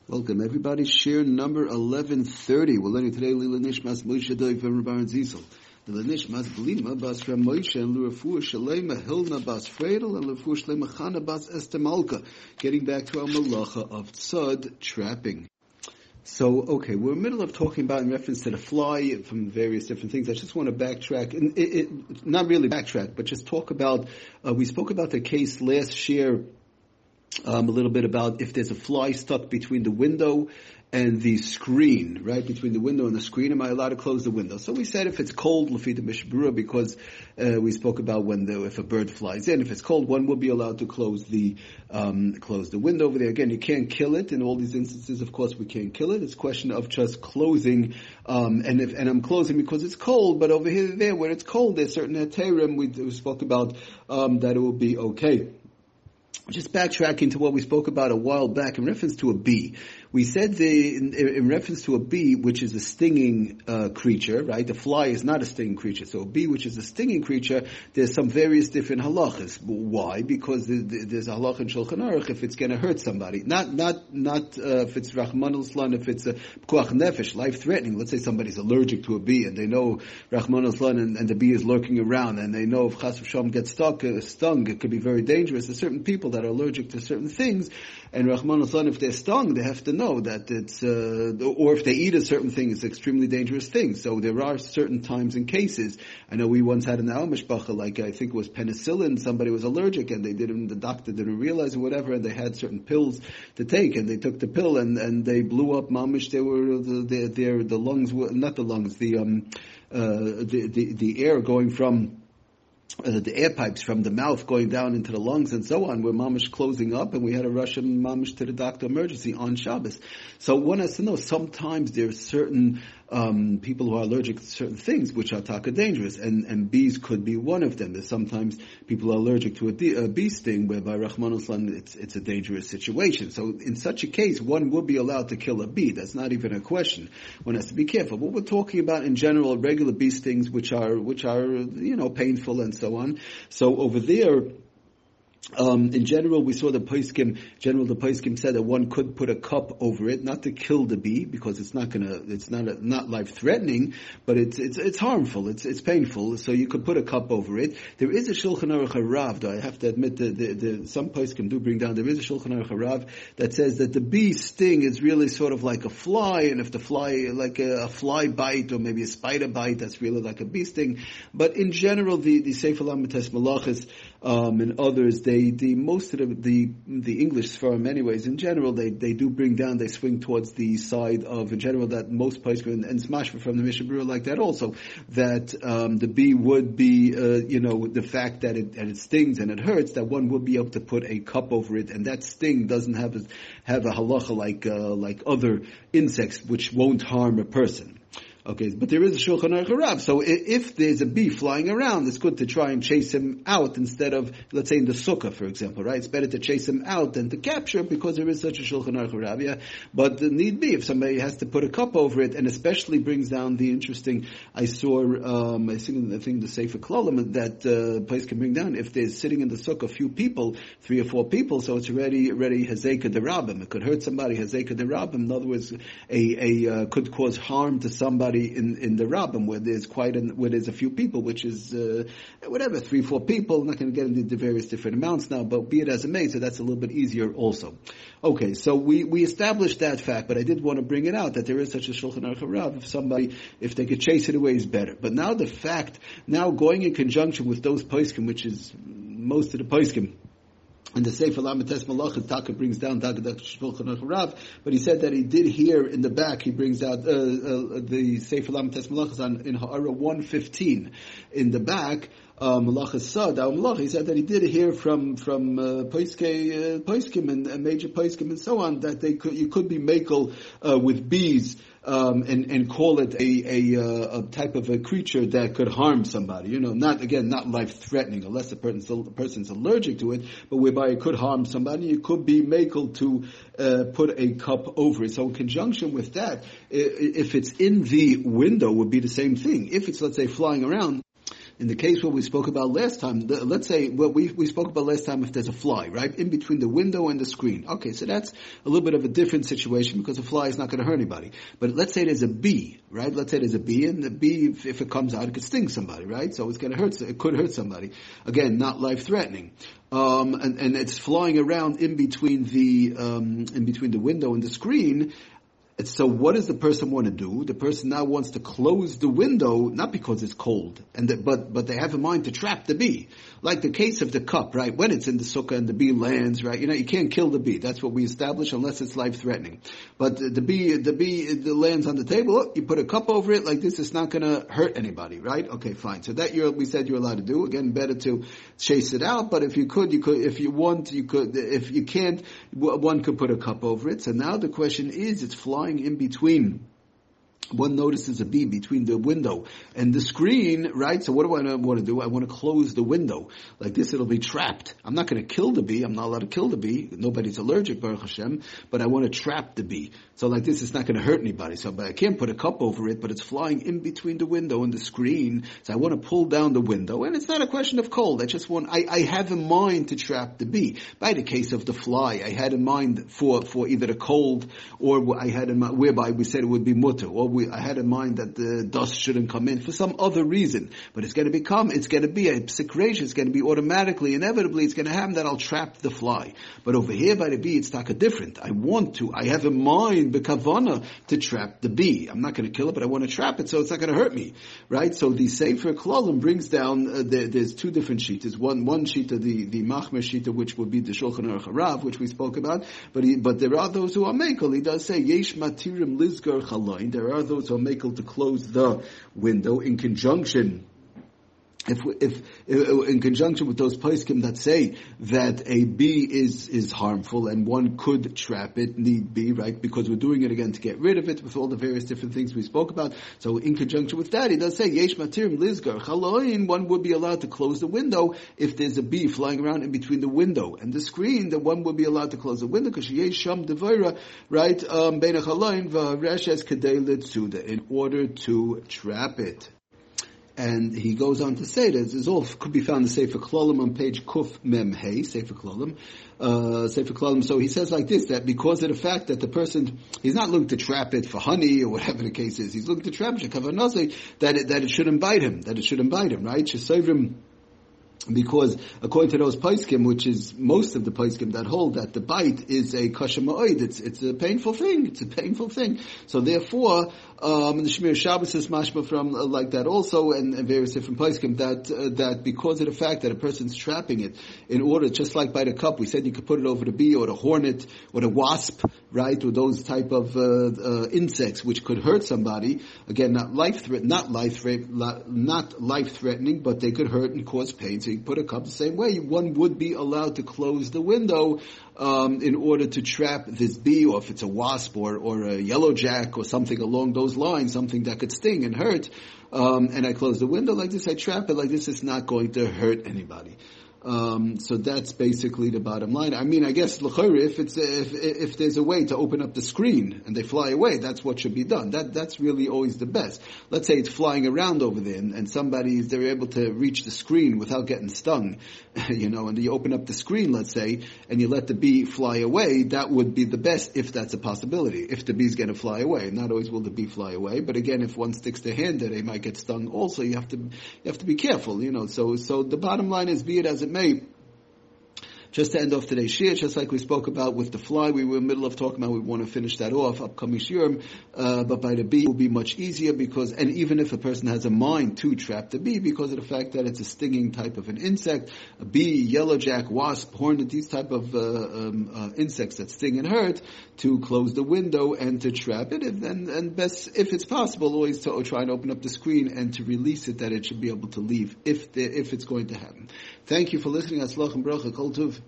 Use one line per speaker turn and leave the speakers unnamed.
Welcome, everybody. Share number 1130. We're learning today Lila Nishmas Moshe Doig from Rabbi Zizel. Lila Nishmas Blima Bas Ram Moshe and Lurafu Shalema Hilna Bas Fredel and Lurafu Shalema Chana Bas Estemalka. Getting back to our malacha of tzad trapping. So, okay, we're in the middle of talking about in reference to the fly from various different things. I just want to backtrack, and not really backtrack, but just talk about, we spoke about the case last year, a little bit about if there's a fly stuck between the window and the screen, right? Between the window and the screen, am I allowed to close the window? So we said if it's cold, Lafita Mishbura, because we spoke about if a bird flies in, if it's cold, one will be allowed to close the window over there. Again, you can't kill it. In all these instances, of course, we can't kill it. It's a question of just closing, and I'm closing because it's cold, but over here, where it's cold, there's certain heterim we spoke about, that it will be okay. Just backtracking to what we spoke about a while back in reference to a bee. We said in reference to a bee, which is a stinging creature, right? The fly is not a stinging creature. So a bee, which is a stinging creature, there's some various different halachas. Why? Because there's a halacha in Shulchan Aruch if it's going to hurt somebody. Not if it's Rahman al-Islan, if it's a pekuach nefesh, life-threatening. Let's say somebody's allergic to a bee and they know Rahman al-Islan and the bee is lurking around and they know if Chas v'Shalom gets stung, it could be very dangerous. There's certain people that are allergic to certain things, and Rahman al-Islan, if they're stung, they have to know that it's, or if they eat a certain thing, it's an extremely dangerous thing. So there are certain times and cases. I know we once had an Al Mishpacha, like I think it was penicillin, somebody was allergic and the doctor didn't realize or whatever, and they had certain pills to take, and they took the pill and they blew up mamish. They were, the lungs were, not the lungs, the air going from, the air pipes from the mouth going down into the lungs and so on were mamish closing up, and we had to rush him mamish to the doctor emergency on Shabbos. So one has to know sometimes there's certain people who are allergic to certain things which are taka dangerous, and bees could be one of them. There's sometimes people are allergic to a bee sting, where by Rahman al-Islan it's a dangerous situation. So in such a case, one would be allowed to kill a bee. That's not even a question. One has to be careful. But we're talking about in general regular bee stings which are painful and so on. So over there, in general, we saw the Poskim said that one could put a cup over it, not to kill the bee, because it's not life-threatening, but it's harmful, it's painful, so you could put a cup over it. There is a Shulchan Aruch Harav, though I have to admit some Poskim do bring down, there is a Shulchan Aruch Harav that says that the bee sting is really sort of like a fly, and if the fly, like a fly bite, or maybe a spider bite, that's really like a bee sting. But in general, the Sefer Lamites Malachas, and others, most of the English Sfarim anyways, in general, they do bring down, they swing towards the side of, in general, that most places, and Smashma from the Mishnah Berurah like that also, that the bee would be, the fact that it stings and it hurts, that one would be able to put a cup over it, and that sting doesn't have a halacha like other insects, which won't harm a person. Okay, but there is a Shulchan Aruch Harav. So if there's a bee flying around, it's good to try and chase him out instead of, let's say in the sukkah, for example, right? It's better to chase him out than to capture, because there is such a Shulchan Aruch Harav. Yeah? But the need be, if somebody has to put a cup over it, and especially brings down the interesting, I think the Sefer Klalim, that place can bring down, if there's sitting in the sukkah a few people, 3 or 4 people, so it's already Hazeka de Rabbim. It could hurt somebody, Hazeka de Rabbim. In other words, could cause harm to somebody in the Rabbim, where there's a few people, which is 3, 4 people. I'm not going to get into the various different amounts now, but be it as it may, so that's a little bit easier also. Okay, so we established that fact, but I did want to bring it out that there is such a Shulchan Aruch Harav. If they could chase it away, is better. But now the fact, going in conjunction with those poskim, which is most of the poskim, and the Sefer Lamites Malachas, Taka brings down Shulchan Aruch Harav, but he said that he did hear in the back, he brings out the Sefer Lamites Malachas in Ha'ara 115 in the back, Malachas Sad, he said that he did hear from Poskim and major Poskim and so on, that you could be makel with bees, and call it a type of a creature that could harm somebody. Not life-threatening, unless the person's allergic to it, but whereby it could harm somebody. You could be makel to put a cup over it. So in conjunction with that, if it's in the window, would be the same thing. If it's, let's say, flying around, In the case what we spoke about last time, let's say what we spoke about last time, if there's a fly, right, in between the window and the screen. Okay, so that's a little bit of a different situation because a fly is not going to hurt anybody. But let's say there's a bee, right? Let's say there's a bee, and the bee, if it comes out, it could sting somebody, right? So it's going to hurt. It could hurt somebody. Again, not life-threatening. And it's flying around in between the window and the screen. So what does the person want to do? The person now wants to close the window, not because it's cold, but they have in mind to trap the bee. Like the case of the cup, right? When it's in the sukkah and the bee lands, right? You can't kill the bee. That's what we establish unless it's life-threatening. But the bee lands on the table, you put a cup over it, like this is not going to hurt anybody, right? Okay, fine. So that we said you're allowed to do. Again, better to chase it out, but if you could, if you want, you could. If you can't, one could put a cup over it. So now the question is, it's flying in between. One notices a bee between the window and the screen, right? So what do I want to do? I want to close the window. Like this, it'll be trapped. I'm not going to kill the bee. I'm not allowed to kill the bee. Nobody's allergic, Baruch Hashem. But I want to trap the bee. So like this, it's not going to hurt anybody. So but I can't put a cup over it, but it's flying in between the window and the screen. So I want to pull down the window. And it's not a question of cold. I have in mind to trap the bee. By the case of the fly, I had in mind for either the cold, or I had in mind, whereby we said it would be mutter, or I had in mind that the dust shouldn't come in for some other reason. But it's going to be a psik, it's going to be automatically, inevitably, it's going to happen that I'll trap the fly. But over here by the bee, it's taka different. I have in mind the kavana to trap the bee. I'm not going to kill it, but I want to trap it, so it's not going to hurt me. Right? So the Sefer Klalim brings down, there's two different shitas. One shita, the Machmer shita, which would be the Shulchan Aruch Harav, which we spoke about. But there are those who are mekel. He does say, Yesh matirim lizgar chalain. There are those who are mekel to close the window in conjunction. If in conjunction with those poskim that say that a bee is harmful and one could trap it, need be, right? Because we're doing it again to get rid of it with all the various different things we spoke about. So in conjunction with that, he does say, Yesh matirim lizgar chaloin, one would be allowed to close the window if there's a bee flying around in between the window and the screen, then one would be allowed to close the window because yesh sham devaira, right? Bein chaloin v'reshes kedei litzuda, in order to trap it. And he goes on to say that this all could be found in Sefer Klalim on page Kuf Mem Hey, Sefer Klalim. So he says like this, that because of the fact that the person, he's not looking to trap it for honey or whatever the case is, he's looking to trap it, that it shouldn't bite him, right? Shesovrim, because according to those poskim, which is most of the poskim that hold that the bite is a kasha ma'od, it's a painful thing. So therefore, the Shmir Shabbos is mashma from like that also, and various different poskim that because of the fact that a person's trapping it in order, just like by the cup, we said you could put it over the bee or the hornet or the wasp, right, or those type of insects which could hurt somebody. Again, not life threatening, but they could hurt and cause pain. So you put a cup the same way. One would be allowed to close the window in order to trap this bee, or if it's a wasp or a yellow jack or something along those lines, something that could sting and hurt. And I close the window like this, I trap it like this, it's not going to hurt anybody. So that's basically the bottom line. I mean, I guess if there's a way to open up the screen and they fly away, that's what should be done. That's really always the best. Let's say it's flying around over there and they're able to reach the screen without getting stung, and you open up the screen, let's say, and you let the bee fly away. That would be the best if that's a possibility. If the bee's going to fly away, not always will the bee fly away. But again, if one sticks their hand there, they might get stung. Also, you have to be careful. So the bottom line is, be it as it may. Just to end off today's shir, just like we spoke about with the fly, we were in the middle of talking about, we want to finish that off, upcoming shirim, but by the bee it will be much easier and even if a person has a mind to trap the bee, because of the fact that it's a stinging type of an insect, a bee, yellow jack, wasp, hornet, these type of insects that sting and hurt, to close the window and to trap it, and best, if it's possible, always to try and open up the screen and to release it, that it should be able to leave if it's going to happen. Thank you for listening. Atzlach and bracha, kol tuv.